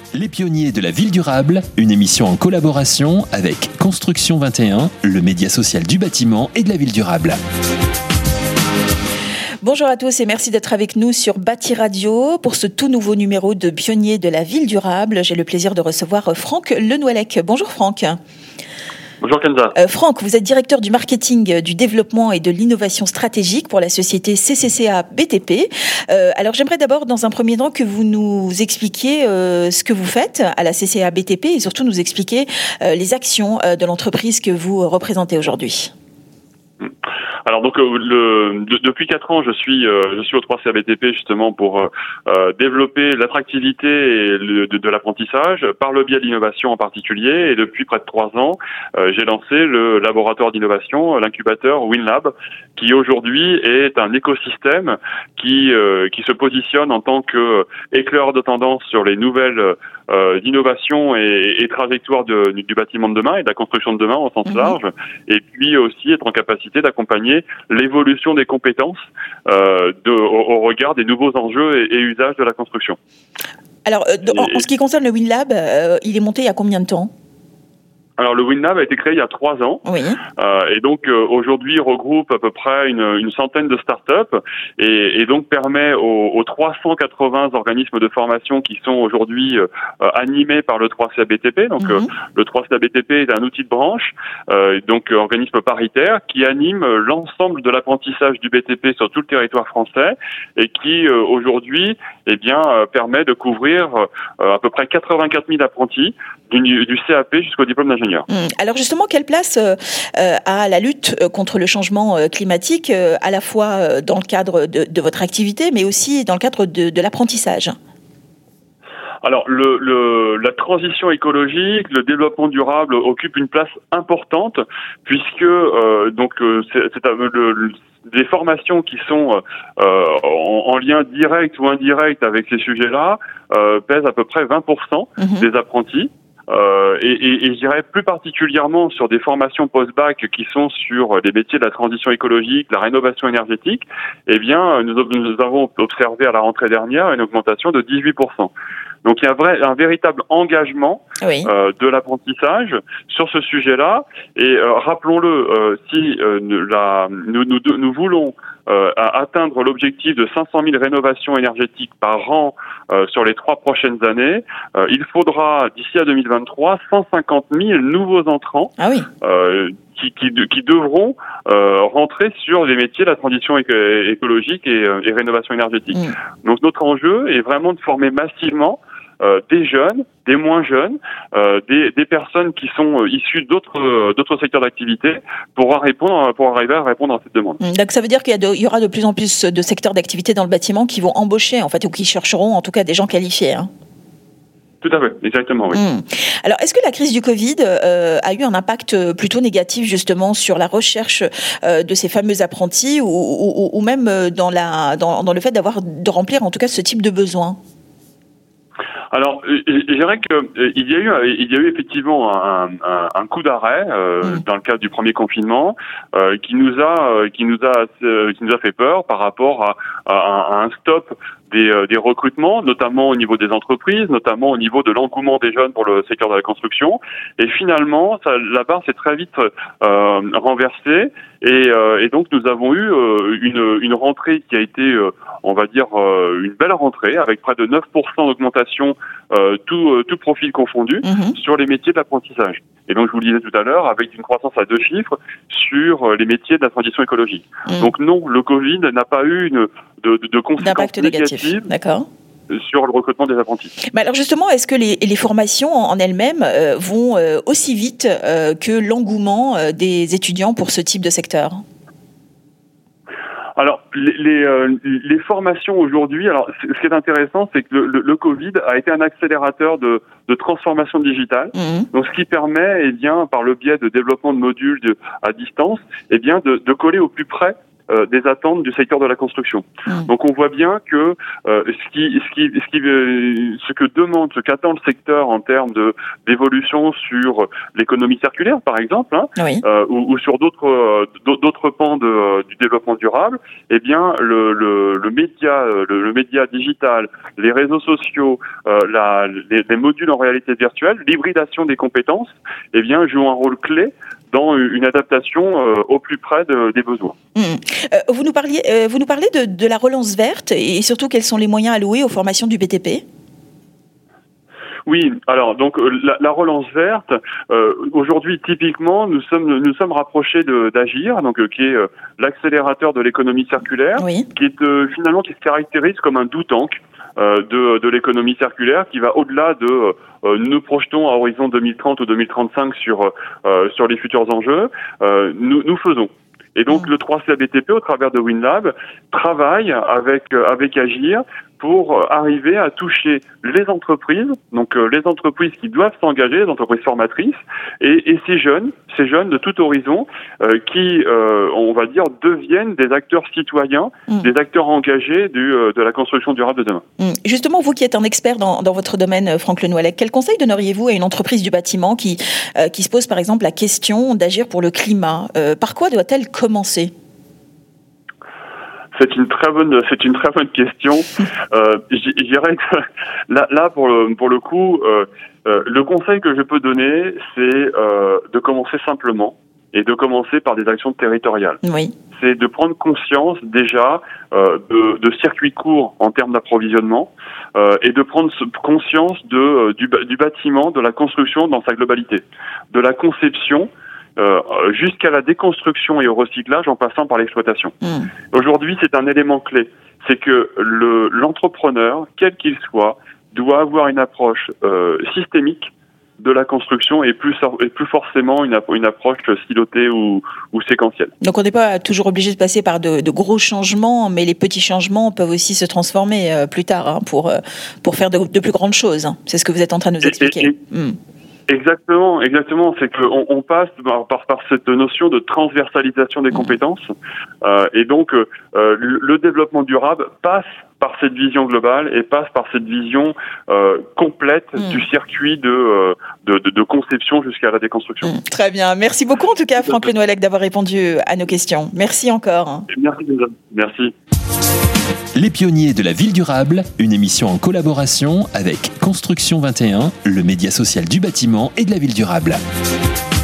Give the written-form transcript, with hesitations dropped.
Les pionniers de la ville durable, une émission en collaboration avec Construction 21, le média social du bâtiment et de la ville durable. Bonjour à tous et merci d'être avec nous sur Bâti Radio pour ce tout nouveau numéro de Pionniers de la ville durable. J'ai le plaisir de recevoir Franck Lenouellec. Bonjour Franck. Bonjour Kenza. Franck, vous êtes directeur du marketing, du développement et de l'innovation stratégique pour la société CCCA BTP. Alors j'aimerais d'abord dans un premier temps que vous nous expliquiez ce que vous faites à la CCCA BTP et surtout nous expliquer les actions de l'entreprise que vous représentez aujourd'hui. Alors donc depuis 4 ans je suis au 3CA BTP justement pour développer l'attractivité et de l'apprentissage par le biais de l'innovation en particulier, et depuis près de 3 ans j'ai lancé le laboratoire d'innovation, l'incubateur WinLab, qui aujourd'hui est un écosystème qui se positionne en tant que éclaireur de tendance sur les nouvelles d'innovation et trajectoire du bâtiment de demain et de la construction de demain au sens large, et puis aussi être en capacité d'accompagner l'évolution des compétences au regard des nouveaux enjeux et usages de la construction. Alors, en ce qui concerne le WinLab, il est monté il y a combien de temps ? Alors le WinLab a été créé il y a 3 ans, oui. Et donc aujourd'hui regroupe à peu près une centaine de startups et donc permet aux 380 organismes de formation qui sont aujourd'hui animés par le 3CA BTP. Donc le 3CA BTP est un outil de branche, donc organisme paritaire qui anime l'ensemble de l'apprentissage du BTP sur tout le territoire français et qui aujourd'hui permet de couvrir à peu près 84 000 apprentis du CAP jusqu'au diplôme d'ingénieur. Alors justement, quelle place a la lutte contre le changement climatique, à la fois dans le cadre de votre activité, mais aussi dans le cadre de l'apprentissage ? Alors, la transition écologique, le développement durable occupe une place importante puisque des formations qui sont en lien direct ou indirect avec ces sujets-là pèsent à peu près 20% des apprentis. Et je dirais plus particulièrement sur des formations post-bac qui sont sur les métiers de la transition écologique, la rénovation énergétique, nous avons observé à la rentrée dernière une augmentation de 18%. Donc il y a un véritable engagement de l'apprentissage sur ce sujet-là. Et rappelons-le, si nous voulons atteindre l'objectif de 500 000 rénovations énergétiques par an sur les 3 prochaines années, il faudra d'ici à 2023 150 000 nouveaux entrants qui devront rentrer sur les métiers de la transition écologique et rénovation énergétique. Donc notre enjeu est vraiment de former massivement des jeunes, des moins jeunes, des personnes qui sont issues d'autres secteurs d'activité pour arriver à répondre à cette demande. Donc ça veut dire qu'il y aura de plus en plus de secteurs d'activité dans le bâtiment qui vont embaucher en fait, ou qui chercheront en tout cas des gens qualifiés. Tout à fait, exactement, oui. Alors, est-ce que la crise du Covid a eu un impact plutôt négatif justement sur la recherche de ces fameux apprentis ou même dans le fait de remplir en tout cas ce type de besoin ? Alors, je dirais que il y a eu effectivement un coup d'arrêt dans le cadre du premier confinement qui nous a fait peur par rapport à un stop des recrutements, notamment au niveau des entreprises, notamment au niveau de l'engouement des jeunes pour le secteur de la construction. Et finalement, la barre s'est très vite renversée. Et donc nous avons eu une rentrée qui a été, on va dire, une belle rentrée avec près de 9% d'augmentation, tout profil confondu, sur les métiers de l'apprentissage. Et donc je vous le disais tout à l'heure, avec une croissance à 2 chiffres sur les métiers de la transition écologique. Donc non, le Covid n'a pas eu de conséquences négatives. D'accord. Sur le recrutement des apprentis. Mais alors justement, est-ce que les formations en elles-mêmes vont aussi vite que l'engouement des étudiants pour ce type de secteur ? Alors, les formations aujourd'hui, alors ce qui est intéressant, c'est que le Covid a été un accélérateur de transformation digitale. Donc, ce qui permet, par le biais de développement de modules à distance, de coller au plus près des attentes du secteur de la construction. Donc on voit bien que ce qu'attend le secteur en termes d'évolution sur l'économie circulaire, par exemple, ou sur d'autres pans du développement durable, eh bien le média digital, les réseaux sociaux, les modules en réalité virtuelle, l'hybridation des compétences, eh bien jouent un rôle clé dans une adaptation au plus près des besoins. Vous nous parlez de la relance verte et surtout quels sont les moyens alloués aux formations du BTP ? Oui, alors donc la relance verte, aujourd'hui typiquement nous sommes rapprochés d'Agir, donc qui est l'accélérateur de l'économie circulaire, qui est finalement qui se caractérise comme un do tank de l'économie circulaire, qui va au-delà de nous projetons à horizon 2030 ou 2035 sur les futurs enjeux. Nous faisons. Et donc le 3CA BTP, au travers de WinLab, travaille avec Agir pour arriver à toucher les entreprises, donc les entreprises qui doivent s'engager, les entreprises formatrices, et ces jeunes de tout horizon qui, on va dire, deviennent des acteurs citoyens, des acteurs engagés de la construction durable de demain. Justement, vous qui êtes un expert dans votre domaine, Franck Le Nouallec, quel conseil donneriez-vous à une entreprise du bâtiment qui se pose par exemple la question d'agir pour le climat ? Par quoi doit-elle commencer ? C'est une très bonne question. Je dirais que là pour le coup, le conseil que je peux donner, c'est de commencer simplement et de commencer par des actions territoriales. Oui. C'est de prendre conscience déjà de circuits courts en termes d'approvisionnement et de prendre conscience du bâtiment, de la construction dans sa globalité, de la conception jusqu'à la déconstruction et au recyclage en passant par l'exploitation. Aujourd'hui, c'est un élément clé. C'est que l'entrepreneur, quel qu'il soit, doit avoir une approche systémique de la construction et plus forcément une approche silotée ou séquentielle. Donc on n'est pas toujours obligé de passer par de gros changements, mais les petits changements peuvent aussi se transformer plus tard pour faire de plus grandes choses. C'est ce que vous êtes en train de nous expliquer. Exactement. C'est qu'on passe par cette notion de transversalisation des compétences, et donc le développement durable passe par cette vision globale et passe par cette vision complète du circuit de conception jusqu'à la déconstruction. Très bien. Merci beaucoup en tout cas, Franck Le Nouallec, d'avoir répondu à nos questions. Merci encore. Merci. Les pionniers de la ville durable, une émission en collaboration avec Construction 21, le média social du bâtiment et de la ville durable.